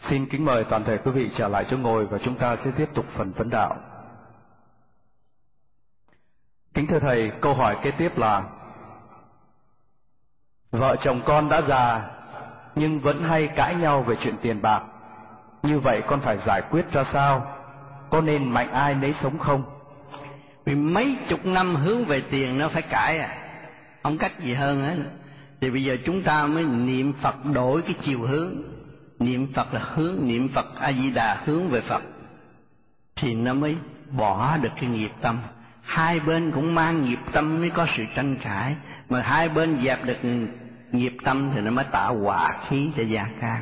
Xin kính mời toàn thể quý vị trở lại chỗ ngồi và chúng ta sẽ tiếp tục phần vấn đạo. Kính thưa Thầy, câu hỏi kế tiếp là: vợ chồng con đã già nhưng vẫn hay cãi nhau về chuyện tiền bạc. Như vậy con phải giải quyết ra sao? Có nên mạnh ai nấy sống không? Vì mấy chục năm hướng về tiền nó phải cãi à, không cách gì hơn hết. Thì bây giờ chúng ta mới niệm Phật đổi cái chiều hướng. Niệm Phật là hướng, niệm Phật A Di Đà hướng về Phật, thì nó mới bỏ được cái nghiệp tâm. Hai bên cũng mang nghiệp tâm mới có sự tranh cãi, mà hai bên dẹp được nghiệp tâm thì nó mới tạo hòa khí cho gia can.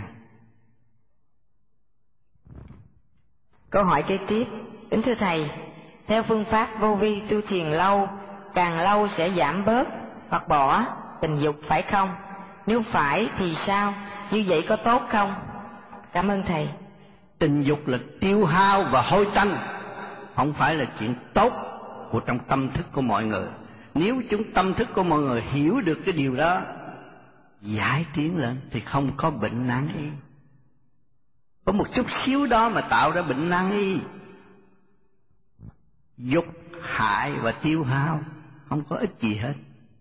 Câu hỏi kế tiếp. Kính thưa Thầy, theo phương pháp vô vi tu thiền lâu, càng lâu sẽ giảm bớt hoặc bỏ tình dục phải không? Nếu phải thì sao? Như vậy có tốt không? Cảm ơn Thầy. Tình dục là tiêu hao và hôi tanh, không phải là chuyện tốt của trong tâm thức của mọi người. Nếu tâm thức của mọi người hiểu được cái điều đó, giải tiến lên thì không có bệnh nan y. Có một chút xíu đó mà tạo ra bệnh nan y. Dục hại và tiêu hao, không có ích gì hết.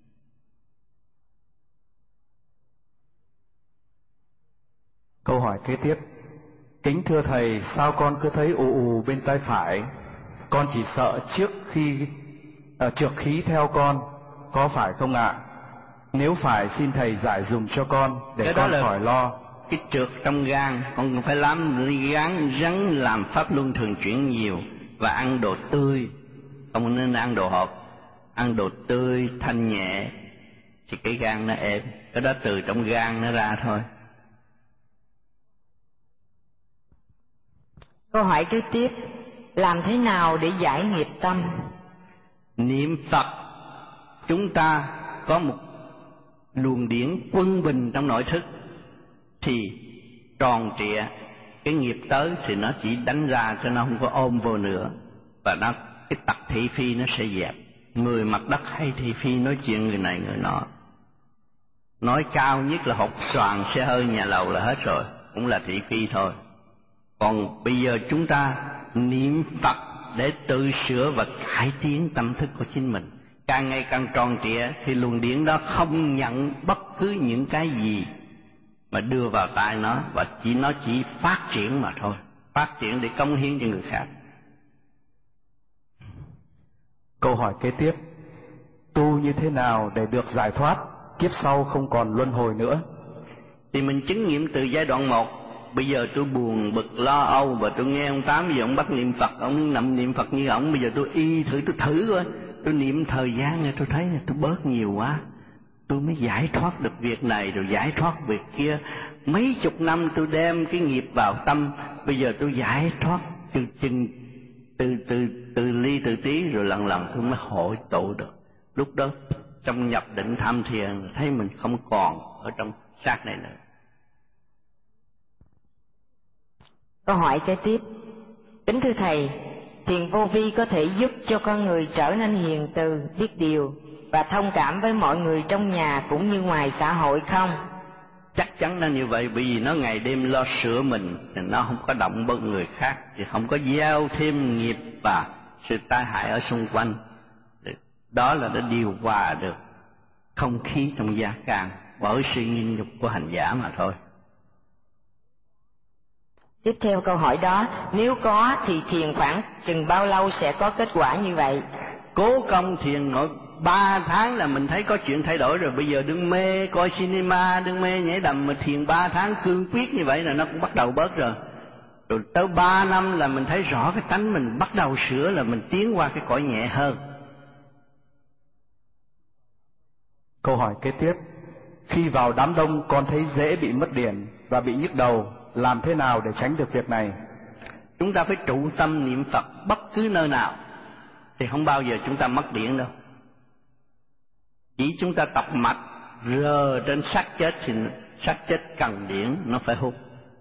Câu hỏi kế tiếp. Kính thưa Thầy, sao con cứ thấy ù ù bên tay phải? Con chỉ sợ trượt khí theo con, có phải không ạ? Nếu phải xin Thầy giải dùm cho con để con khỏi lo. Cái trượt trong gan, con phải ráng làm pháp luân thường chuyển nhiều và ăn đồ tươi, không nên ăn đồ hộp. Ăn đồ tươi thanh nhẹ thì cái gan nó êm, cái đó từ trong gan nó ra thôi. Câu hỏi kế tiếp. Làm thế nào để giải nghiệp tâm? Niệm Phật, chúng ta có một luồng điển quân bình trong nội thức, thì tròn trịa cái nghiệp tới thì nó chỉ đánh ra cho nó không có ôm vô nữa, và cái tật thị phi nó sẽ dẹp. Người mặt đất hay thị phi nói chuyện người này người nọ, nói cao nhất là hột xoàn xe hơi nhà lầu là hết rồi, cũng là thị phi thôi. Còn bây giờ chúng ta niệm Phật để tự sửa và cải tiến tâm thức của chính mình, càng ngày càng tròn trịa, thì luồng điển đó không nhận bất cứ những cái gì mà đưa vào tai nó, và nó chỉ phát triển mà thôi, phát triển để cống hiến cho người khác. Câu hỏi kế tiếp. Tu như thế nào để được giải thoát, kiếp sau không còn luân hồi nữa? Thì mình chứng nghiệm từ giai đoạn 1. Bây giờ tôi buồn bực lo âu, và tôi nghe ông Tám bây giờ ông bắt niệm Phật, ông nằm niệm Phật như ông. Bây giờ tôi tôi thử coi, tôi niệm thời gian này tôi thấy là tôi bớt nhiều quá, tôi mới giải thoát được việc này rồi giải thoát việc kia. Mấy chục năm tôi đem cái nghiệp vào tâm, bây giờ tôi giải thoát từ ly từ tí, rồi lần lần tôi mới hội tụ được. Lúc đó trong nhập định tham thiền thấy mình không còn ở trong xác này nữa. Câu hỏi kế tiếp. Kính thưa Thầy, thiền vô vi có thể giúp cho con người trở nên hiền từ, biết điều và thông cảm với mọi người trong nhà cũng như ngoài xã hội không? Chắc chắn là như vậy, bởi vì nó ngày đêm lo sửa mình, thì nó không có động bất người khác, thì không có gieo thêm nghiệp và sự tai hại ở xung quanh. Đó là nó điều hòa được không khí trong gia can bởi sự nhịn nhục của hành giả mà thôi. Tiếp theo câu hỏi đó, nếu có thì thiền khoảng chừng bao lâu sẽ có kết quả như vậy? Cố công thiền nội 3 tháng là mình thấy có chuyện thay đổi rồi. Bây giờ đừng mê coi cinema, đừng mê nhảy đầm, mà thiền 3 tháng cương quyết như vậy là nó cũng bắt đầu bớt rồi. Rồi tới 3 năm là mình thấy rõ cái tánh mình bắt đầu sửa, là mình tiến qua cái cõi nhẹ hơn. Câu hỏi kế tiếp. Khi vào đám đông con thấy dễ bị mất điển và bị nhức đầu, làm thế nào để tránh được việc này? Chúng ta phải trụ tâm niệm Phật bất cứ nơi nào thì không bao giờ chúng ta mất điển đâu. Chỉ chúng ta tập mạch rờ trên xác chết thì xác chết cần điển, nó phải hút.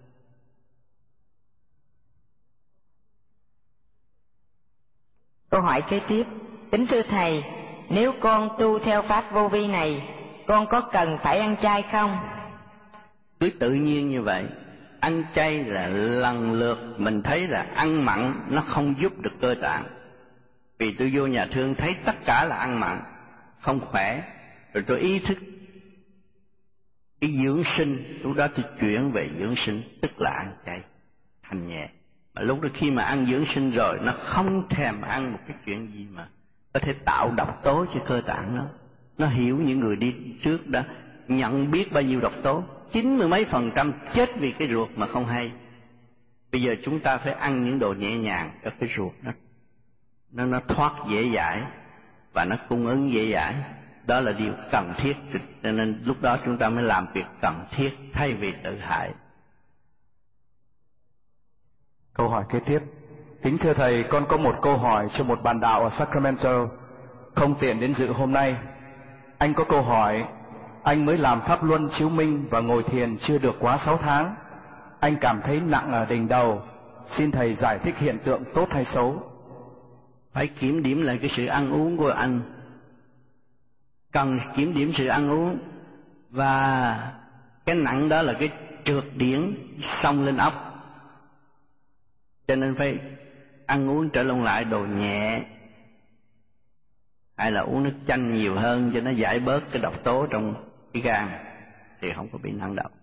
Câu hỏi kế tiếp. Kính thưa Thầy, nếu con tu theo pháp vô vi này, con có cần phải ăn chay không? Cứ tự nhiên như vậy. ăn chay là lần lượt mình thấy là ăn mặn nó không giúp được cơ tạng. Vì tôi vô nhà thương thấy tất cả là ăn mặn không khỏe, rồi tôi ý thức cái dưỡng sinh, lúc đó tôi chuyển về dưỡng sinh, tức là ăn chay thanh nhẹ. Mà lúc đó khi mà ăn dưỡng sinh rồi, nó không thèm ăn một cái chuyện gì mà có thể tạo độc tố cho cơ tạng nó hiểu. Những người đi trước đã nhận biết bao nhiêu độc tố, 90 mấy % chết vì cái ruột mà không hay. Bây giờ chúng ta phải ăn những đồ nhẹ nhàng cho cái ruột nó thoát dễ dãi và nó cung ứng dễ dãi. Đó là điều cần thiết, cho nên lúc đó chúng ta mới làm việc cần thiết thay vì tự hại. Câu hỏi kế tiếp. Kính thưa Thầy, con có một câu hỏi cho một bạn đạo ở Sacramento, không tiện đến dự hôm nay. Anh có câu hỏi, anh mới làm pháp luân chiếu minh và ngồi thiền chưa được quá 6 tháng. Anh cảm thấy nặng ở đỉnh đầu. Xin Thầy giải thích hiện tượng tốt hay xấu? Phải kiểm điểm lại cái sự ăn uống của anh. Cần kiểm điểm sự ăn uống. Và cái nặng đó là cái trượt điển xông lên óc. Cho nên phải ăn uống trở lại đồ nhẹ, hay là uống nước chanh nhiều hơn cho nó giải bớt cái độc tố trong cái gan, thì không có bị nặng đầu.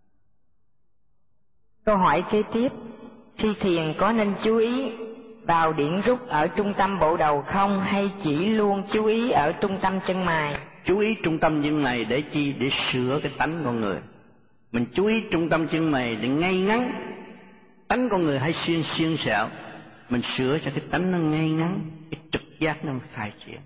Câu hỏi kế tiếp. Khi thiền có nên chú ý vào điển rút ở trung tâm bộ đầu không, hay chỉ luôn chú ý ở trung tâm chân mày? Chú ý trung tâm chân mày để chi? Để sửa cái tánh con người. Mình chú ý trung tâm chân mày để ngay ngắn. Tánh con người hay xiên xẹo, mình sửa cho cái tánh nó ngay ngắn, cái trực giác nó khai triển.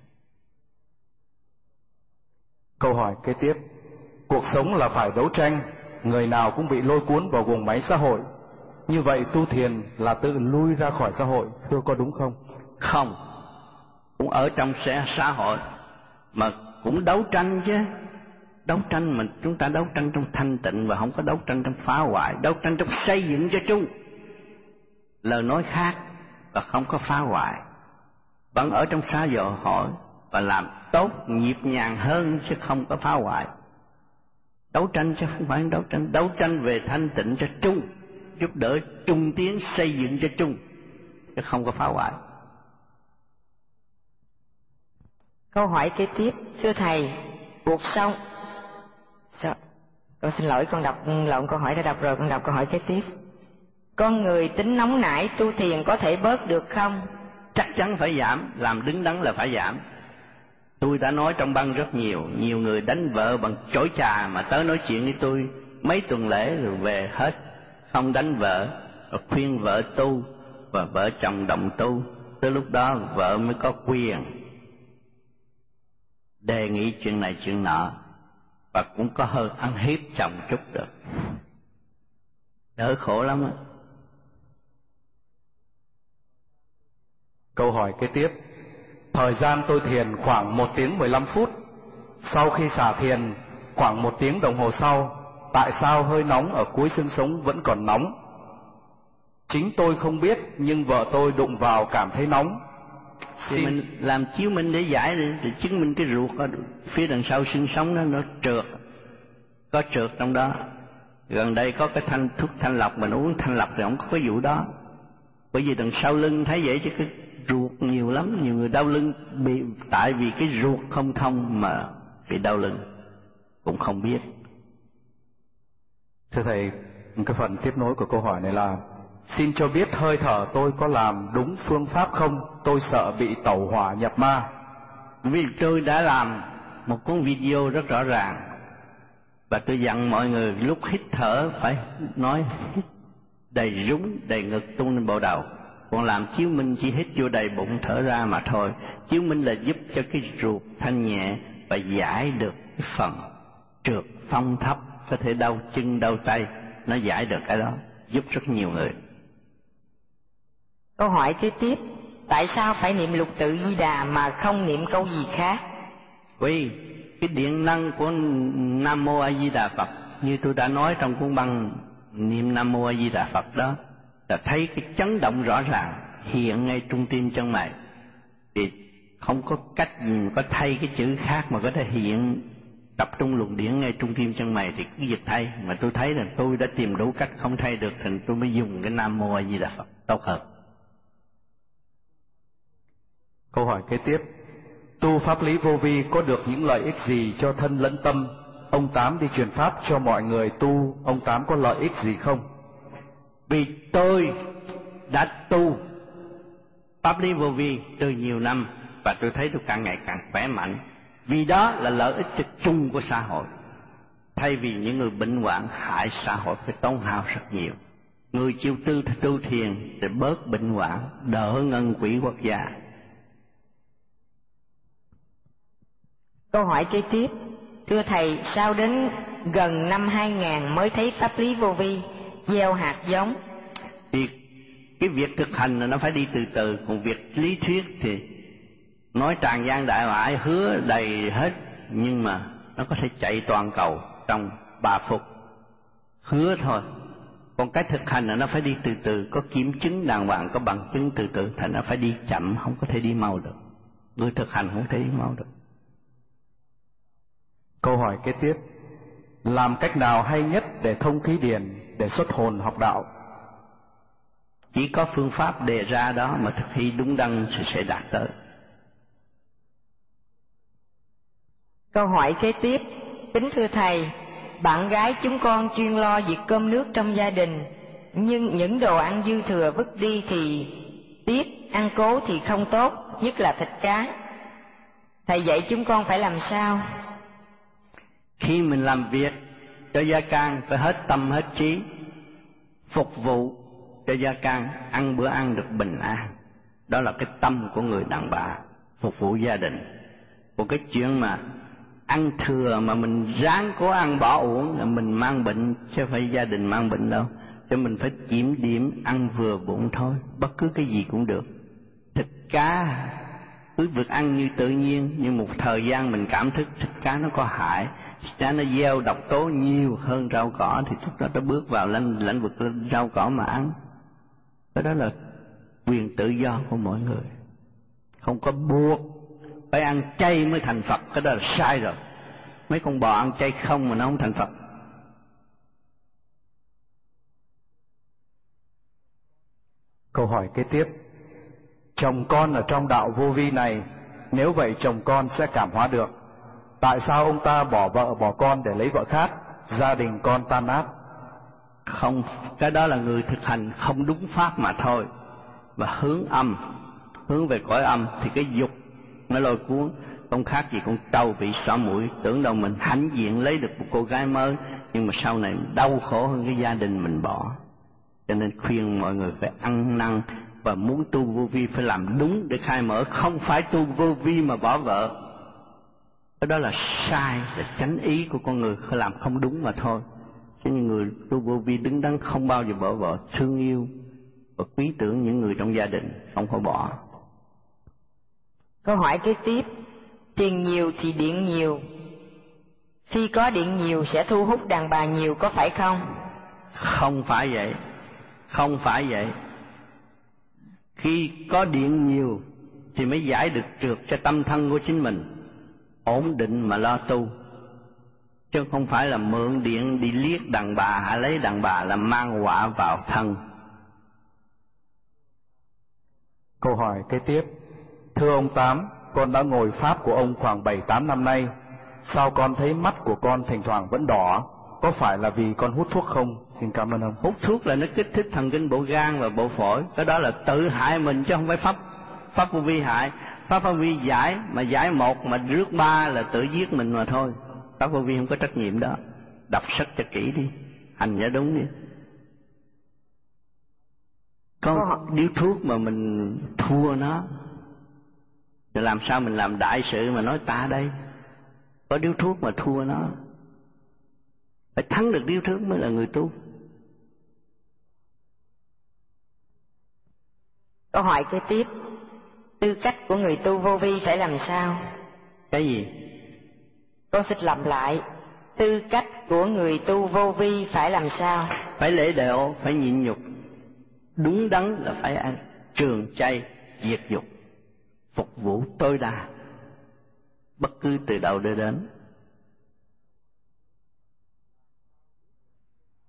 Câu hỏi kế tiếp. Cuộc sống là phải đấu tranh, người nào cũng bị lôi cuốn vào guồng máy xã hội. Như vậy tu thiền là tự lui ra khỏi xã hội, thưa có đúng không? Không, cũng ở trong xã hội mà cũng đấu tranh chứ. Đấu tranh mà chúng ta đấu tranh trong thanh tịnh và không có đấu tranh trong phá hoại, đấu tranh trong xây dựng cho chung. Lời nói khác và không có phá hoại, vẫn ở trong xã hội và làm tốt nhịp nhàng hơn chứ không có phá hoại. Đấu tranh chứ không phải đấu tranh về thanh tịnh cho chung, giúp đỡ chung tiến xây dựng cho chung, chứ không có phá hoại. Câu hỏi kế tiếp. Thưa Thầy, cuộc sống... Con xin lỗi, con đọc lộn câu hỏi đã đọc rồi, con đọc câu hỏi kế tiếp. Con người tính nóng nảy tu thiền có thể bớt được không? Chắc chắn phải giảm, làm đứng đắn là phải giảm. Tôi đã nói trong băng rất nhiều người đánh vợ bằng chổi trà mà tới nói chuyện với tôi mấy tuần lễ rồi về hết, không đánh vợ, rồi khuyên vợ tu và vợ chồng đồng tu. Tới lúc đó vợ mới có quyền đề nghị chuyện này chuyện nọ, và cũng có hơi ăn hiếp chồng chút được, đỡ khổ lắm á. Câu hỏi kế tiếp. Thời gian tôi thiền khoảng 1 tiếng 15 phút. Sau khi xả thiền khoảng 1 tiếng đồng hồ sau, tại sao hơi nóng ở cuối xương sống vẫn còn nóng? Chính tôi không biết, nhưng vợ tôi đụng vào cảm thấy nóng. Thì mình làm chiếu minh để giải, để chứng minh cái ruột ở phía đằng sau xương sống nó trượt, có trượt trong đó. Gần đây có cái thuốc thanh lọc, mình uống thanh lọc thì không có cái vụ đó. Bởi vì đằng sau lưng thấy vậy chứ cái ruột nhiều lắm, nhiều người đau lưng bị tại vì cái ruột không thông mà bị đau lưng, cũng không biết. Thưa Thầy, cái phần tiếp nối của câu hỏi này là: xin cho biết hơi thở tôi có làm đúng phương pháp không? Tôi sợ bị tẩu hỏa nhập ma. Vì tôi đã làm một cuốn video rất rõ ràng, và tôi dặn mọi người lúc hít thở phải nói hít đầy rúng, đầy ngực, tung lên bộ đầu. Còn làm chiếu minh chỉ hít vô đầy bụng, thở ra mà thôi. Chiếu minh là giúp cho cái ruột thanh nhẹ và giải được cái phần trượt phong thấp, có thể đau chân đau tay, nó giải được cái đó, giúp rất nhiều người. Câu hỏi kế tiếp. Tại sao phải niệm Lục Tự Di Đà mà không niệm câu gì khác? Vì cái điện năng của Nam Mô A Di Đà Phật, như tôi đã nói trong cuốn băng niệm Nam Mô A Di Đà Phật đó, là thấy cái chấn động rõ ràng hiện ngay trung tim chân mày. Thì không có cách gì có thay cái chữ khác mà có thể hiện tập trung luồng điển ngay trung tim chân mày thì cứ việc thay, mà tôi thấy là tôi đã tìm đủ cách không thay được thì tôi mới dùng cái Nam Mô A Di Đà Phật tốt hơn. Câu hỏi kế tiếp: tu pháp lý vô vi có được những lợi ích gì cho thân lẫn tâm? Ông Tám đi truyền pháp cho mọi người tu, ông Tám có lợi ích gì không? Vì tôi đã tu pháp lý vô vi từ nhiều năm và tôi thấy tôi càng ngày càng khỏe mạnh, vì đó là lợi ích cho chung của xã hội. Thay vì những người bệnh hoạn hại xã hội phải tốn hao rất nhiều, người chịu tu thiền để bớt bệnh hoạn, đỡ ngân quỹ quốc gia. Câu hỏi kế tiếp: thưa thầy, sao đến gần năm 2000 mới thấy pháp lý vô vi gieo hạt giống? Cái việc thực hành là nó phải đi từ từ, còn việc lý thuyết thì nói tràn gian đại ngoại, hứa đầy hết, nhưng mà nó có thể chạy toàn cầu trong 3 phút, hứa thôi. Còn cái thực hành là nó phải đi từ từ, có kiểm chứng đàng hoàng, có bằng chứng từ từ, thành nó phải đi chậm, không có thể đi mau được. Người thực hành không thể đi mau được. Câu hỏi kế tiếp: làm cách nào hay nhất để thông khí điển, để xuất hồn học đạo? Chỉ có phương pháp đề ra đó mà thực thi đúng đắn thì sẽ đạt tới. Câu hỏi kế tiếp: kính thưa thầy, bạn gái chúng con chuyên lo việc cơm nước trong gia đình, nhưng những đồ ăn dư thừa vứt đi thì tiếc, ăn cố thì không tốt, nhất là thịt cá. Thầy dạy chúng con phải làm sao? Khi mình làm việc cho gia can phải hết tâm hết trí, phục vụ cho gia can, ăn bữa ăn được bình an. Đó là cái tâm của người đàn bà, phục vụ gia đình. Một cái chuyện mà ăn thừa mà mình ráng cố ăn bỏ uổng là mình mang bệnh, chứ không phải gia đình mang bệnh đâu. Cho mình phải kiểm điểm ăn vừa bụng thôi, bất cứ cái gì cũng được. Thịt cá cứ việc ăn như tự nhiên, nhưng một thời gian mình cảm thức thịt cá nó có hại, thịt cá nó gieo độc tố nhiều hơn rau cỏ, thì lúc đó nó bước vào lĩnh vực rau cỏ mà ăn. Cái đó là quyền tự do của mỗi người, không có buộc phải ăn chay mới thành Phật. Cái đó là sai rồi. Mấy con bò ăn chay không mà nó không thành Phật. Câu hỏi kế tiếp: chồng con ở trong đạo vô vi này, nếu vậy chồng con sẽ cảm hóa được. Tại sao ông ta bỏ vợ bỏ con để lấy vợ khác, gia đình con tan nát? Không, cái đó là người thực hành không đúng pháp mà thôi. Và hướng âm, hướng về cõi âm thì cái dục nó lôi cuốn, không khác gì con trâu bị xỏ mũi. Tưởng đâu mình hãnh diện lấy được một cô gái mới, nhưng mà sau này đau khổ hơn cái gia đình mình bỏ. Cho nên khuyên mọi người phải ăn năn, và muốn tu vô vi phải làm đúng để khai mở, không phải tu vô vi mà bỏ vợ. Cái đó là sai, là chánh ý của con người làm không đúng mà thôi. Chứ những người tu vô vi đứng đắn không bao giờ bỏ vợ, thương yêu và quý tưởng những người trong gia đình, không có bỏ. Câu hỏi kế tiếp: tiền nhiều thì điện nhiều, khi có điện nhiều sẽ thu hút đàn bà nhiều, có phải không? Không phải vậy, không phải vậy. Khi có điện nhiều thì mới giải được trượt cho tâm thân của chính mình, ổn định mà lo tu, chứ không phải là mượn điện đi liếc đàn bà hay lấy đàn bà là mang họa vào thân. Câu hỏi kế tiếp: thưa ông Tám, con đã ngồi pháp của ông khoảng 7-8 năm nay, sao con thấy mắt của con thỉnh thoảng vẫn đỏ? Có phải là vì con hút thuốc không? Xin cảm ơn ông. Hút thuốc là nó kích thích thần kinh bộ gan và bộ phổi, cái đó là tự hại mình chứ không phải pháp vô vi hại. Pháp vô vi giải, mà giải một mà rước ba là tự giết mình mà thôi. Pháp vô vi không có trách nhiệm đó. Đọc sách cho kỹ đi, hành cho đúng đi. Có điếu thuốc mà mình thua nó, rồi làm sao mình làm đại sự mà nói ta đây? Có điếu thuốc mà thua nó, phải thắng được điếu thuốc mới là người tu. Câu hỏi kế tiếp: tư cách của người tu vô vi phải làm sao? Cái gì? Con xin lặp lại: tư cách của người tu vô vi phải làm sao? Phải lễ độ, phải nhịn nhục. Đúng đắn là phải ăn trường chay, diệt dục, phục vụ tối đa, bất cứ từ đầu đến.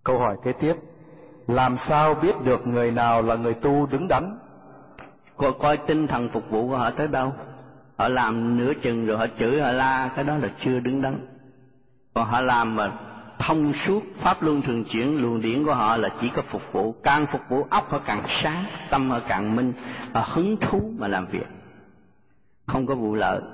Câu hỏi kế tiếp: làm sao biết được người nào là người tu đứng đắn? Coi tinh thần phục vụ của họ tới đâu. Họ làm nửa chừng rồi họ chửi họ la, cái đó là chưa đứng đắn. Còn họ làm mà thông suốt, pháp luân thường chuyển, luồng điển của họ là chỉ có phục vụ. Càng phục vụ óc họ càng sáng, tâm họ càng minh, họ hứng thú mà làm việc, không có vụ lợi.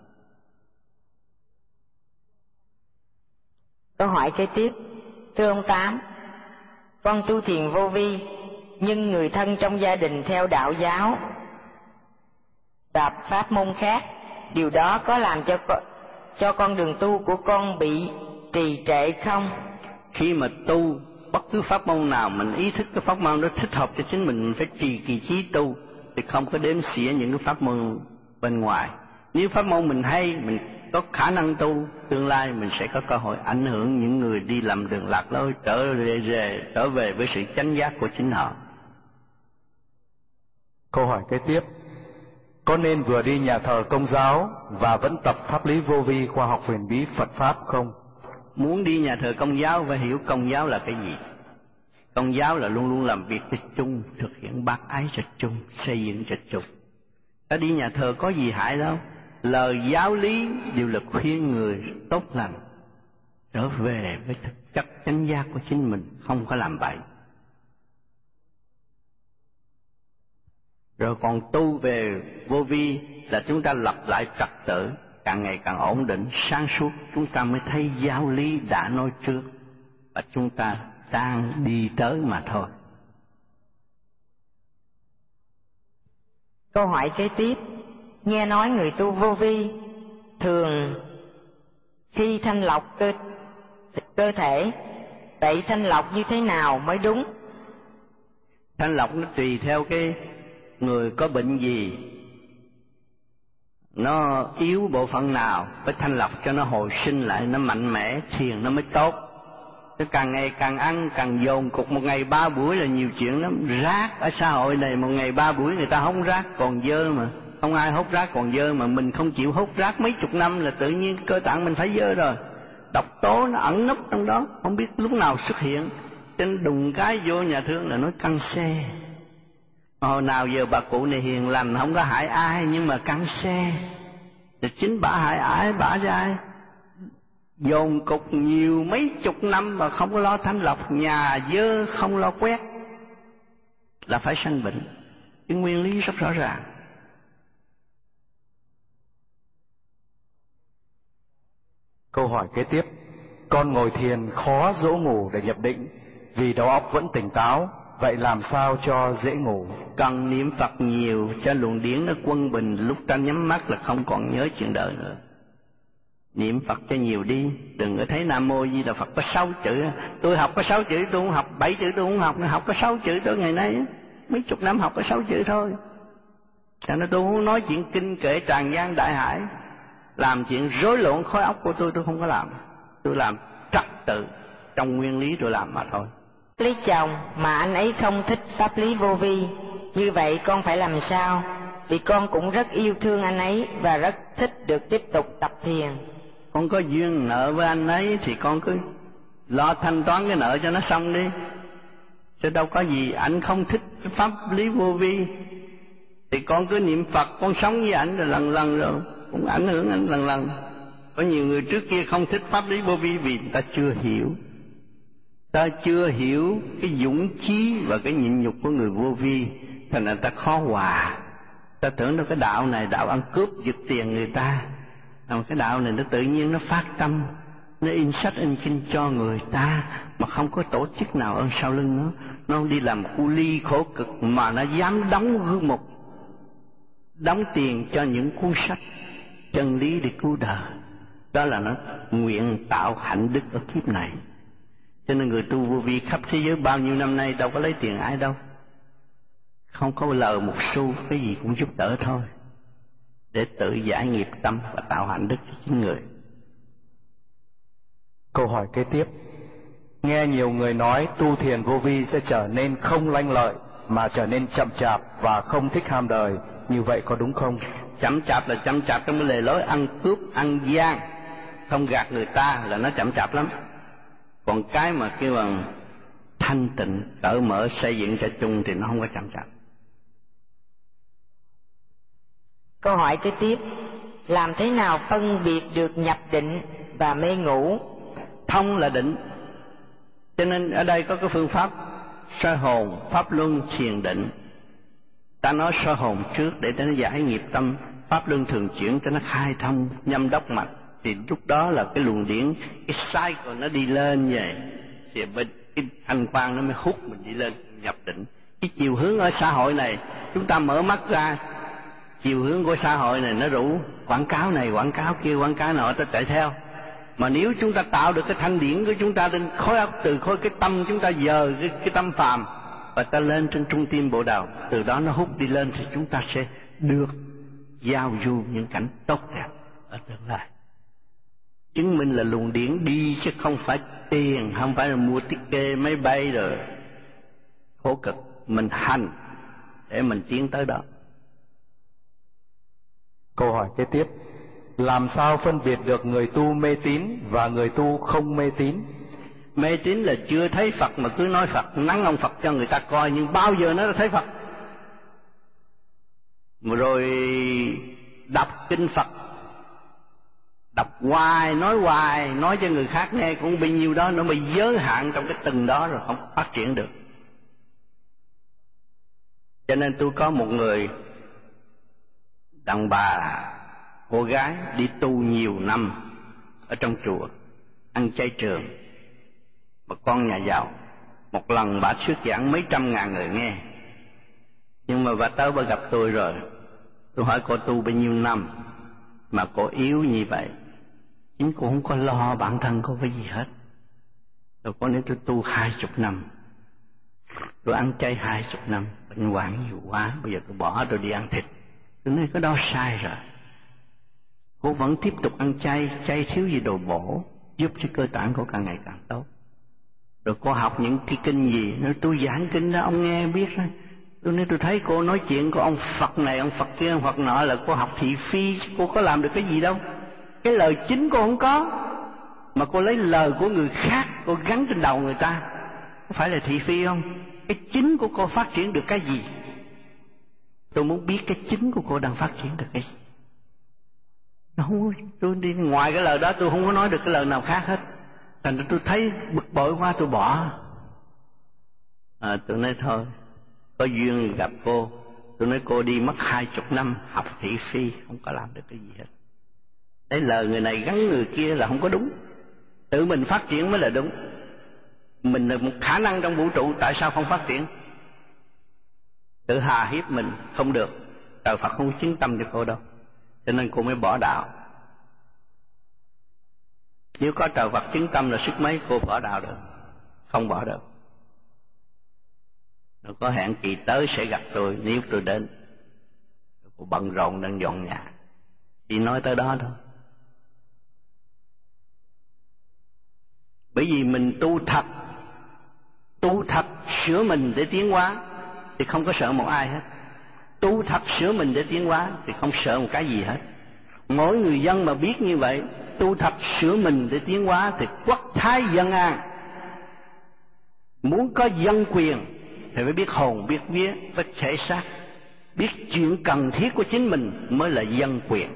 Câu hỏi kế tiếp: thưa ông Tám, con tu thiền vô vi, nhưng người thân trong gia đình theo đạo giáo và pháp môn khác, điều đó có làm cho con đường tu của con bị trì trệ không? Khi mà tu bất cứ pháp môn nào, mình ý thức cái pháp môn đó thích hợp cho chính mình phải trì kỳ chí tu, thì không có đếm xỉa những cái pháp môn bên ngoài. Nếu pháp môn mình hay, mình có khả năng tu, tương lai mình sẽ có cơ hội ảnh hưởng những người đi lầm đường lạc lối trở về với sự chánh giác của chính họ. Câu hỏi kế tiếp: có nên vừa đi nhà thờ Công giáo và vẫn tập pháp lý vô vi khoa học huyền bí Phật pháp không? Muốn đi nhà thờ Công giáo phải hiểu Công giáo là cái gì. Công giáo là luôn luôn làm việc cho chung, thực hiện bác ái cho chung, xây dựng cho chung. Ta đi nhà thờ có gì hại đâu. Lời giáo lý đều là khuyên người tốt lành trở về với thực chất chánh giác của chính mình, không có làm bậy. Rồi còn tu về vô vi là chúng ta lập lại trật tự, càng ngày càng ổn định, sáng suốt, chúng ta mới thấy giáo lý đã nói trước và chúng ta đang đi tới mà thôi. Câu hỏi kế tiếp: nghe nói người tu vô vi thường khi thanh lọc cơ thể, vậy thanh lọc như thế nào mới đúng? Thanh lọc nó tùy theo cái người có bệnh gì, nó yếu bộ phận nào, phải thanh lọc cho nó hồi sinh lại, nó mạnh mẽ, thiền nó mới tốt. Chứ càng ngày càng ăn, càng dồn cục, một ngày 3 buổi là nhiều chuyện lắm. Rác ở xã hội này một ngày 3 buổi người ta hút rác còn dơ mà, không ai hút rác còn dơ, mà mình không chịu hút rác mấy chục năm là tự nhiên cơ tạng mình phải dơ rồi. Độc tố nó ẩn nấp trong đó, không biết lúc nào xuất hiện. Trên đùng cái vô nhà thương là nói căng xe. Hồi nào giờ bà cụ này hiền lành, không có hại ai, nhưng mà căng xe. Thì chính bả hại ai, bả cho ai? Dồn cục nhiều mấy chục năm mà không có lo thanh lọc, nhà dơ không lo quét là phải sanh bệnh. Cái nguyên lý rất rõ ràng. Câu hỏi kế tiếp: con ngồi thiền khó dỗ ngủ để nhập định vì đầu óc vẫn tỉnh táo, vậy làm sao cho dễ ngủ? Cần niệm Phật nhiều cho luồng điển nó quân bình, lúc ta nhắm mắt là không còn nhớ chuyện đời nữa. Niệm Phật cho nhiều đi, đừng có thấy Nam Mô Di Đà Phật có 6 chữ. Tôi học có 6 chữ, tôi không học 7 chữ, tôi không học, học có 6 chữ tôi ngày nay mấy chục năm học có 6 chữ thôi. Cho nên tôi không nói chuyện kinh kệ tràn gian đại hải, làm chuyện rối loạn khối óc của tôi không có làm. Tôi làm trật tự trong nguyên lý tôi làm mà thôi. Lấy chồng mà anh ấy không thích pháp lý vô vi, như vậy con phải làm sao? Vì con cũng rất yêu thương anh ấy và rất thích được tiếp tục tập thiền. Con có duyên nợ với anh ấy thì con cứ lo thanh toán cái nợ cho nó xong đi. Chứ đâu có gì, anh không thích cái pháp lý vô vi thì con cứ niệm Phật, con sống với ảnh rồi lần lần rồi cũng ảnh hưởng anh lần lần. Có nhiều người trước kia không thích pháp lý vô vi vì ta chưa hiểu. Ta chưa hiểu cái dũng chí và cái nhịn nhục của người vô vi, thành ra ta khó hòa. Ta tưởng đâu cái đạo này đạo ăn cướp giật tiền người ta, mà cái đạo này nó tự nhiên nó phát tâm, nó in sách in kinh cho người ta mà không có tổ chức nào ơn sau lưng nó đi làm cu ly khổ cực mà nó dám đóng gương mục, đóng tiền cho những cuốn sách chân lý để cứu đời. Đó là nó nguyện tạo hạnh đức ở kiếp này. Cho nên người tu vô vi khắp thế giới bao nhiêu năm nay đâu có lấy tiền ai đâu, không có lời một xu, cái gì cũng giúp đỡ thôi, để tự giải nghiệp tâm và tạo hạnh đức cho chính người. Câu hỏi kế tiếp: nghe nhiều người nói tu thiền vô vi sẽ trở nên không lanh lợi mà trở nên chậm chạp và không thích ham đời, như vậy có đúng không? Chậm chạp là chậm chạp trong cái lề lối ăn cướp, ăn gian, không gạt người ta là nó chậm chạp lắm. Còn cái mà kêu bằng thanh tịnh, cởi mở xây dựng cho chung thì nó không có chậm chạp. Câu hỏi kế tiếp, làm thế nào phân biệt được nhập định và mê ngủ? Thông là định, cho nên ở đây có cái phương pháp soi hồn, pháp luân, thiền định. Ta nói soi hồn trước để nó giải nghiệp tâm, pháp luân thường chuyển cho nó khai thông nhâm đốc mạch, thì lúc đó là cái luồng điển, cái cycle nó đi lên vậy, thì bên cái thanh quan nó mới hút mình đi lên nhập định. Cái chiều hướng ở xã hội này, chúng ta mở mắt ra, chiều hướng của xã hội này nó rủ quảng cáo này, quảng cáo kia, quảng cáo nọ, ta chạy theo. Mà nếu chúng ta tạo được cái thanh điển của chúng ta lên khối óc, từ khối cái tâm chúng ta dời cái tâm phàm và ta lên trên trung tim bộ đầu, từ đó nó hút đi lên thì chúng ta sẽ được giao du những cảnh tốt đẹp ở tương lai. Chứng minh là luồng điển đi chứ không phải tiền, không phải là mua ticket máy bay rồi khổ cực, mình hành để mình tiến tới đó. Câu hỏi kế tiếp, làm sao phân biệt được người tu mê tín và người tu không mê tín? Mê tín là chưa thấy Phật mà cứ nói Phật, nắng ông Phật cho người ta coi, nhưng bao giờ nó đã thấy Phật. Rồi đọc kinh Phật, đọc hoài, nói cho người khác nghe cũng bấy nhiêu đó, nó bị giới hạn trong cái từng đó rồi không phát triển được. Cho nên tôi có một người đàn bà, cô gái đi tu nhiều năm ở trong chùa, ăn chay trường, một con nhà giàu. Một lần bà thuyết giảng mấy trăm ngàn người nghe, nhưng mà bà tới bà gặp tôi rồi, tôi hỏi cô tu bao nhiêu năm mà cô yếu như vậy? Chính cô không có lo bản thân cô cái gì hết. Rồi có nếu tôi tu 20 năm, tôi ăn chay 20 năm, bệnh hoạn nhiều quá, bây giờ tôi bỏ rồi đi ăn thịt. Tôi nói cái đó sai rồi. Cô vẫn tiếp tục ăn chay, chay thiếu gì đồ bổ, giúp cho cơ tạng cô càng ngày càng tốt. Rồi cô học những cái kinh gì? Nói tôi giảng kinh đó ông nghe biết đó. Tôi nói tôi thấy cô nói chuyện của ông Phật này, ông Phật kia, ông Phật nọ là cô học thị phi, cô có làm được cái gì đâu. Cái lời chính cô không có, mà cô lấy lời của người khác, cô gắn trên đầu người ta. Có phải là thị phi không? Cái chính của cô phát triển được cái gì? Tôi muốn biết cái chính của cô đang phát triển được cái gì. Không, tôi đi ngoài cái lời đó tôi không có nói được cái lời nào khác hết. Thành ra tôi thấy bực bội quá tôi bỏ. Tôi nói thôi, có duyên gặp cô. Tôi nói cô đi mất 20 năm học thị phi, không có làm được cái gì hết. Đấy, lời người này gắn người kia là không có đúng. Tự mình phát triển mới là đúng. Mình là một khả năng trong vũ trụ, tại sao không phát triển? Tự hà hiếp mình không được. Trời Phật không chứng tâm cho cô đâu, cho nên cô mới bỏ đạo. Nếu có trời Phật chứng tâm là sức mấy cô bỏ đạo được? Không bỏ được. Nó có hẹn kỳ tới sẽ gặp tôi, nếu tôi đến. Cô bận rộn đang dọn nhà, chỉ nói tới đó thôi. Bởi vì mình tu thật sửa mình để tiến hóa thì không có sợ một ai hết. Tu thật sửa mình để tiến hóa thì không sợ một cái gì hết. Mỗi người dân mà biết như vậy, tu thật sửa mình để tiến hóa thì quốc thái dân an. Muốn có dân quyền thì phải biết hồn, biết vía, biết thể xác, biết chuyện cần thiết của chính mình mới là dân quyền.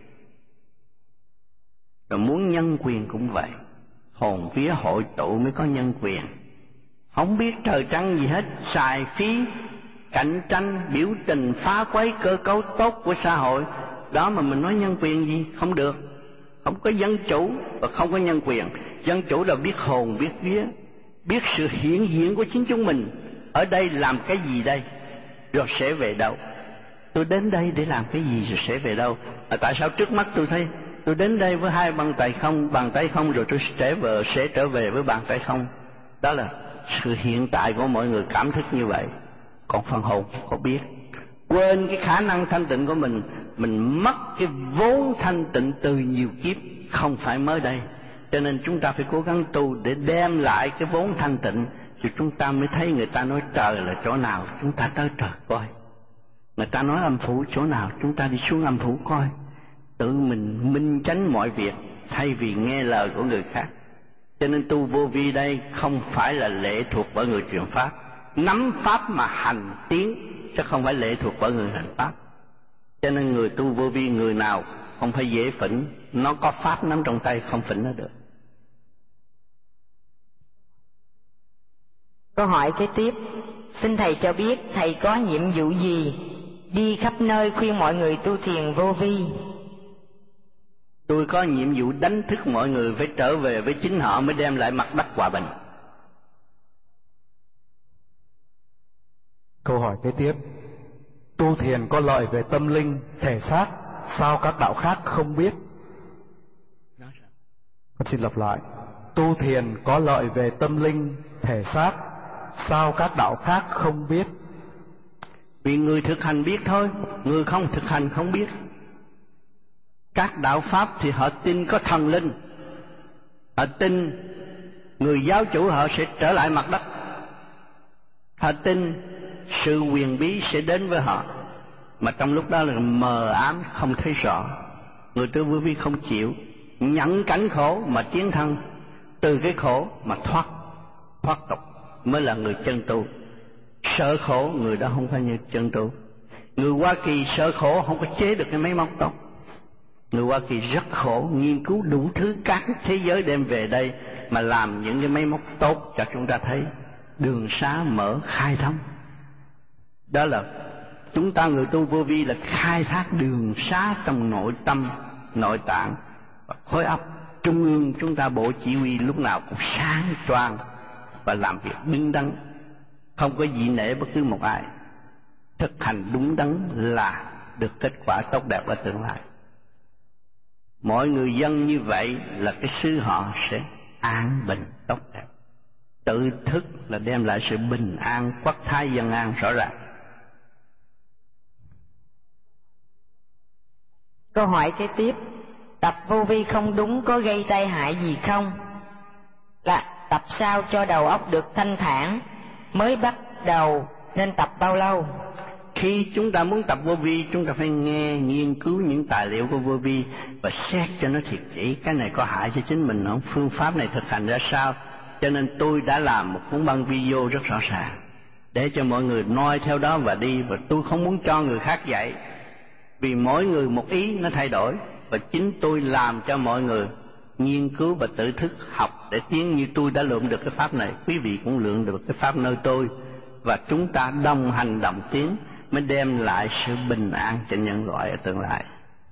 Rồi muốn nhân quyền cũng vậy, hồn vía hội tụ mới có nhân quyền. Không biết trời trăng gì hết, xài phí, cạnh tranh, biểu tình, phá quấy cơ cấu tốt của xã hội. Đó mà mình nói nhân quyền gì? Không được. Không có dân chủ và không có nhân quyền. Dân chủ là biết hồn, biết vía, biết sự hiện diện của chính chúng mình. Ở đây làm cái gì đây? Rồi sẽ về đâu? Tôi đến đây để làm cái gì rồi sẽ về đâu? Tại sao trước mắt tôi thấy tôi đến đây với hai bàn tay không rồi tôi sẽ trở về với bàn tay không? Đó là sự hiện tại của mọi người cảm thức như vậy. Còn phần hồn không có biết. Quên cái khả năng thanh tịnh của mình mất cái vốn thanh tịnh từ nhiều kiếp, không phải mới đây. Cho nên chúng ta phải cố gắng tu để đem lại cái vốn thanh tịnh, thì chúng ta mới thấy người ta nói trời là chỗ nào, chúng ta tới trời coi. Người ta nói âm phủ chỗ nào, chúng ta đi xuống âm phủ coi. Tự mình minh chánh mọi việc thay vì nghe lời của người khác. Cho nên tu vô vi đây không phải là lệ thuộc bởi người truyền pháp, nắm pháp mà hành tiến, chứ không phải lệ thuộc bởi người hành pháp. Cho nên người tu vô vi người nào không phải dễ phỉnh, nó có pháp nắm trong tay không phỉnh nó được. Câu hỏi kế tiếp, xin thầy cho biết thầy có nhiệm vụ gì đi khắp nơi khuyên mọi người tu thiền vô vi? Tôi có nhiệm vụ đánh thức mọi người phải trở về với chính họ mới đem lại mặt đất hòa bình. Câu hỏi kế tiếp, tu thiền có lợi về tâm linh, thể xác, sao các đạo khác không biết? Con xin lặp lại, tu thiền có lợi về tâm linh, thể xác, sao các đạo khác không biết? Vì người thực hành biết thôi, người không thực hành không biết. Các đạo pháp thì họ tin có thần linh, họ tin người giáo chủ họ sẽ trở lại mặt đất, họ tin sự huyền bí sẽ đến với họ, mà trong lúc đó là mờ ám không thấy rõ. Người tu vô vi không chịu nhận cảnh khổ mà tiến thân, từ cái khổ mà thoát tục mới là người chân tu. Sợ khổ người đó không phải như chân tu. Người Hoa Kỳ sợ khổ không có chế được cái máy móc tốt. Người Hoa Kỳ rất khổ, nghiên cứu đủ thứ các thế giới đem về đây mà làm những cái máy móc tốt cho chúng ta thấy đường xá mở khai thông. Đó là chúng ta người tu vô vi là khai thác đường xá trong nội tâm, nội tạng và khối óc trung ương. Chúng ta bộ chỉ huy lúc nào cũng sáng choang và làm việc đứng đắn, không có dị nể bất cứ một ai. Thực hành đúng đắn là được kết quả tốt đẹp ở tương lai. Mọi người dân như vậy là cái xứ họ sẽ an bình tốt đẹp. Tự thức là đem lại sự bình an, quốc thái dân an rõ ràng. Câu hỏi kế tiếp, tập vô vi không đúng có gây tai hại gì không? Là tập sao cho đầu óc được thanh thản, mới bắt đầu nên tập bao lâu? Khi chúng ta muốn tập vô vi, chúng ta phải nghe, nghiên cứu những tài liệu của vô vi và xét cho nó thiệt kỹ. Cái này có hại cho chính mình không? Phương pháp này thực hành ra sao? Cho nên tôi đã làm một cuốn băng video rất rõ ràng để cho mọi người noi theo đó và đi. Và tôi không muốn cho người khác dạy, vì mỗi người một ý nó thay đổi. Và chính tôi làm cho mọi người nghiên cứu và tự thức học để tiến như tôi đã lượm được cái pháp này. Quý vị cũng lượm được cái pháp nơi tôi, và chúng ta đồng hành đồng tiến mới đem lại sự bình an cho nhân loại ở tương lai.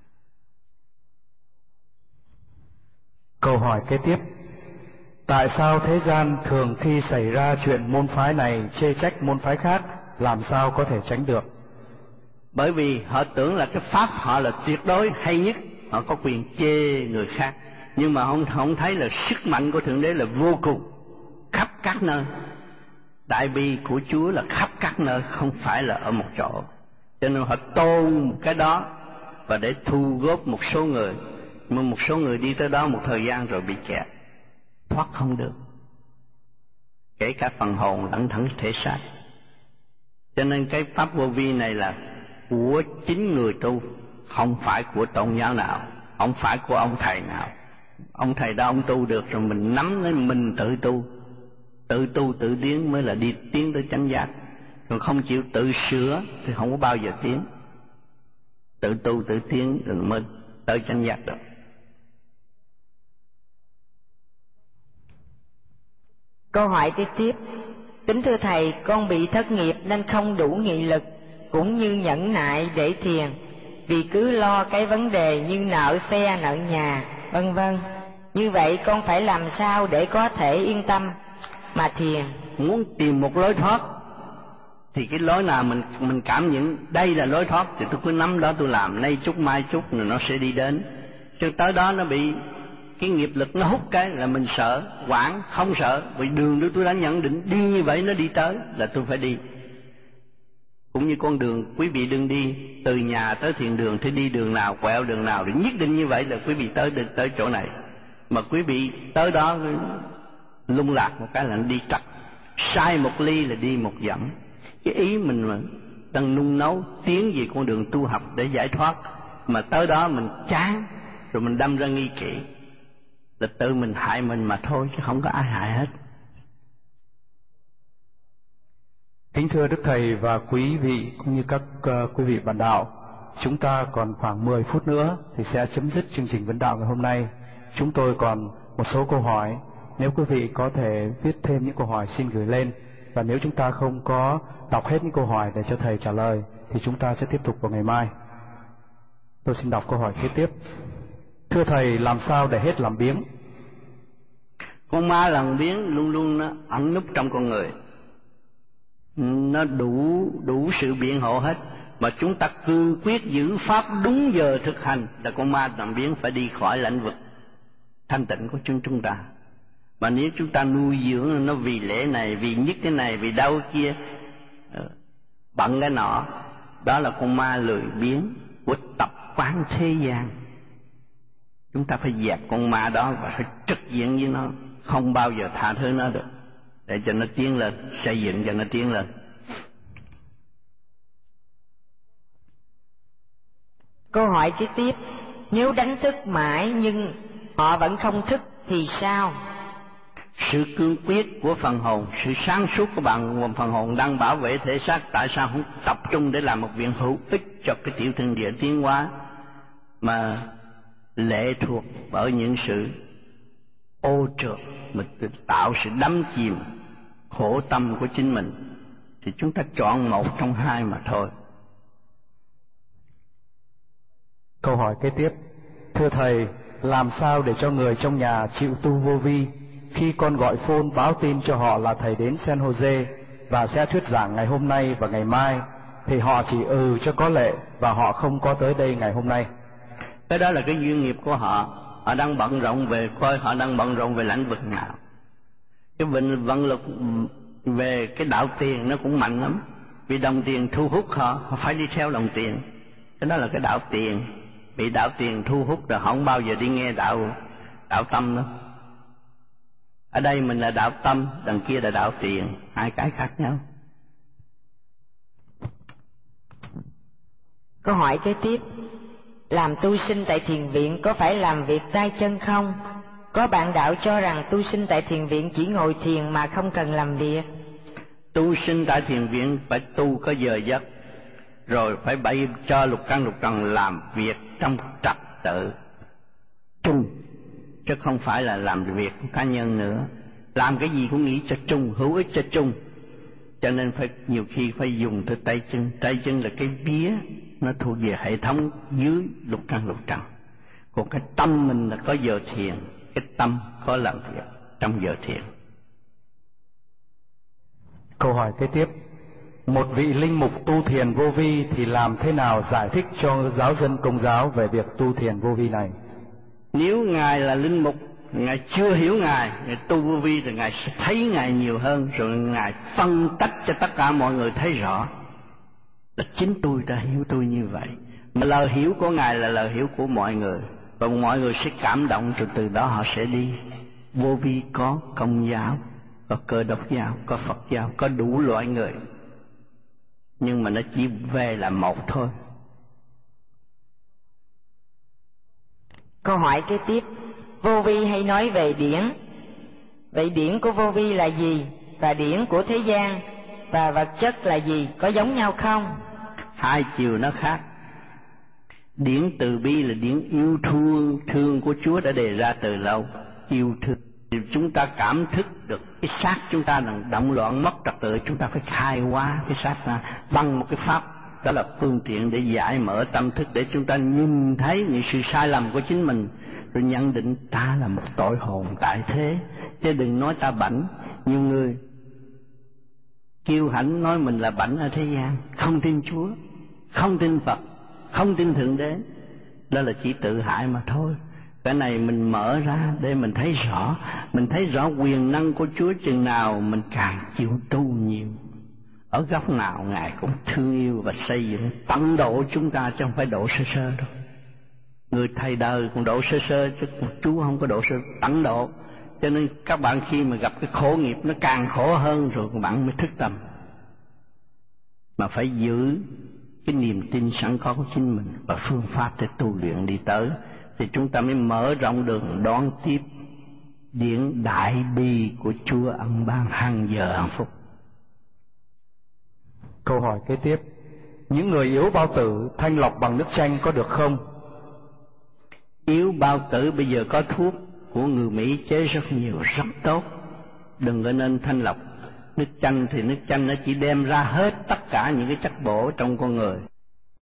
Câu hỏi kế tiếp, tại sao thế gian thường khi xảy ra chuyện môn phái này chê trách môn phái khác, làm sao có thể tránh được? Bởi vì họ tưởng là cái pháp họ là tuyệt đối hay nhất, họ có quyền chê người khác, nhưng mà không thấy là sức mạnh của Thượng Đế là vô cùng, khắp các nơi. Đại bi của Chúa là khắp các nơi, không phải là ở một chỗ. Cho nên họ tôn cái đó và để thu góp một số người, mà một số người đi tới đó một thời gian rồi bị kẹt, thoát không được, kể cả phần hồn lẫn thẳng thể xác. Cho nên cái pháp vô vi này là của chính người tu, không phải của tôn giáo nào, không phải của ông thầy nào. Ông thầy đó ông tu được rồi, mình nắm lấy mình tự tu. Tự tu tự tiến mới là đi tiến tới chánh giác. Còn không chịu tự sửa thì không có bao giờ tiến. Tự tu tự tiến rồi mới tới chánh giác được. Câu hỏi kế tiếp, kính thưa thầy, con bị thất nghiệp nên không đủ nghị lực cũng như nhẫn nại để thiền, vì cứ lo cái vấn đề như nợ xe nợ nhà vân vân. Như vậy con phải làm sao để có thể yên tâm mà thiền? Muốn tìm một lối thoát thì cái lối nào mình cảm nhận đây là lối thoát thì tôi cứ nắm đó tôi làm, nay chút mai chút rồi nó sẽ đi đến. Chứ tới đó nó bị cái nghiệp lực nó hút cái là mình sợ, quản không sợ, vì đường đó tôi đã nhận định đi như vậy nó đi tới là tôi phải đi. Cũng như con đường quý vị đừng đi từ nhà tới thiền đường thì đi đường nào quẹo đường nào, để nhất định như vậy là quý vị tới chỗ này. Mà quý vị tới đó lung lạc một cái là nó đi trật, sai một ly là đi một dặm. Cái ý mình mà đang nung nấu tiến về con đường tu học để giải thoát, mà tới đó mình chán rồi mình đâm ra nghi kỵ là tự mình hại mình mà thôi, chứ không có ai hại hết. Kính thưa Đức Thầy và quý vị cũng như các quý vị bạn đạo, chúng ta còn khoảng 10 phút nữa thì sẽ chấm dứt chương trình vấn đạo ngày hôm nay. Chúng tôi còn một số câu hỏi, nếu quý vị có thể viết thêm những câu hỏi xin gửi lên, và nếu chúng ta không có đọc hết những câu hỏi để cho Thầy trả lời thì chúng ta sẽ tiếp tục vào ngày mai. Tôi xin đọc câu hỏi kế tiếp. Thưa Thầy, làm sao để hết làm biếng? Con ma làm biếng luôn luôn nó ẩn núp trong con người, nó đủ sự biện hộ hết, mà chúng ta cương quyết giữ pháp đúng giờ thực hành là con ma làm biếng phải đi khỏi lãnh vực thanh tịnh của chúng ta. Mà nếu chúng ta nuôi dưỡng nó vì lễ này, vì nhất cái này, vì đau cái kia, bận cái nọ, đó là con ma lười biếng của tập quán thế gian. Chúng ta phải dẹp con ma đó và phải trực diện với nó, không bao giờ tha thứ nó được, để cho nó tiến lên, xây dựng cho nó tiến lên. Câu hỏi kế tiếp, nếu đánh thức mãi nhưng họ vẫn không thức thì sao? Sự cương quyết của phần hồn, sự sáng suốt của bạn phần hồn đang bảo vệ thể xác, tại sao không tập trung để làm một việc hữu ích cho cái tiểu thiên địa tiến hóa, mà lệ thuộc bởi những sự ô trượt mà tạo sự đắm chìm khổ tâm của chính mình? Thì chúng ta chọn một trong hai mà thôi. Câu hỏi kế tiếp. Thưa Thầy, làm sao để cho người trong nhà chịu tu vô vi khi con gọi phone báo tin cho họ là Thầy đến San Jose và sẽ thuyết giảng ngày hôm nay và ngày mai, thì họ chỉ cho có lệ và họ không có tới đây ngày hôm nay? Cái đó là cái duyên nghiệp của họ. Họ đang bận rộn về coi họ đang bận rộn về lĩnh vực nào. Cái vận lực về cái đạo tiền nó cũng mạnh lắm, vì đồng tiền thu hút họ phải đi theo đồng tiền. Cái đó là cái đạo tiền, bị đạo tiền thu hút rồi họ không bao giờ đi nghe đạo tâm đâu. Ở đây mình là đạo tâm, đằng kia là đạo tiền, hai cái khác nhau. Câu hỏi kế tiếp, làm tu sinh tại thiền viện có phải làm việc tay chân không? Có bạn đạo cho rằng tu sinh tại thiền viện chỉ ngồi thiền mà không cần làm việc. Tu sinh tại thiền viện phải tu có giờ giấc, rồi phải bày cho lục căn lục trần làm việc trong trật tự chung, chứ không phải là làm việc cá nhân nữa. Làm cái gì cũng nghĩ cho chung, hữu ích cho chung. Cho nên phải nhiều khi phải dùng tới tay chân. Tay chân là cái vía, nó thuộc về hệ thống dưới lục căn lục trần. Còn cái tâm mình là có giờ thiền, cái tâm có làm việc trong giờ thiền. Câu hỏi kế tiếp. Một vị linh mục tu thiền vô vi thì làm thế nào giải thích cho giáo dân Công giáo về việc tu thiền vô vi này? Nếu Ngài là linh mục, Ngài chưa hiểu Ngài tu vô vi thì Ngài sẽ thấy Ngài nhiều hơn, rồi Ngài phân tách cho tất cả mọi người thấy rõ là chính tôi đã hiểu tôi như vậy. Mà lời hiểu của Ngài là lời hiểu của mọi người, và mọi người sẽ cảm động, rồi từ đó họ sẽ đi. Vô vi có Công giáo, có Cơ Đốc giáo, có Phật giáo, có đủ loại người, nhưng mà nó chỉ về là một thôi. Câu hỏi kế tiếp, vô vi hay nói về điển. Vậy điển của vô vi là gì? Và điển của thế gian và vật chất là gì? Có giống nhau không? Hai chiều nó khác. Điển từ bi là điển yêu thương của Chúa đã đề ra từ lâu. Yêu thương thì chúng ta cảm thức được cái xác chúng ta đang động loạn mất trật tự, chúng ta phải khai hóa cái xác ra bằng một cái pháp, đó là phương tiện để giải mở tâm thức, để chúng ta nhìn thấy những sự sai lầm của chính mình, rồi nhận định ta là một tội hồn tại thế. Chứ đừng nói ta bảnh. Nhiều người kiêu hãnh nói mình là bảnh ở thế gian, không tin Chúa, không tin Phật, không tin Thượng Đế. Đó là chỉ tự hại mà thôi. Cái này mình mở ra để mình thấy rõ. Mình thấy rõ quyền năng của Chúa chừng nào mình càng chịu tu nhiều. Ở góc nào Ngài cũng thương yêu và xây dựng tận độ chúng ta, chứ không phải độ sơ sơ đâu. Người thầy đời cũng độ sơ sơ, chứ Chúa không có độ sơ tận độ. Cho nên các bạn khi mà gặp cái khổ nghiệp nó càng khổ hơn, rồi các bạn mới thức tâm. Mà phải giữ cái niềm tin sẵn có của chính mình và phương pháp để tu luyện đi tới, thì chúng ta mới mở rộng đường đón tiếp điển đại bi của Chúa ân ban hàng giờ hạnh phúc. Câu hỏi kế tiếp: những người yếu bao tử thanh lọc bằng nước chanh có được không? Yếu bao tử bây giờ có thuốc của người Mỹ chế rất nhiều, rất tốt. Đừng có nên thanh lọc. Nước chanh thì nước chanh nó chỉ đem ra hết tất cả những cái chất bổ trong con người.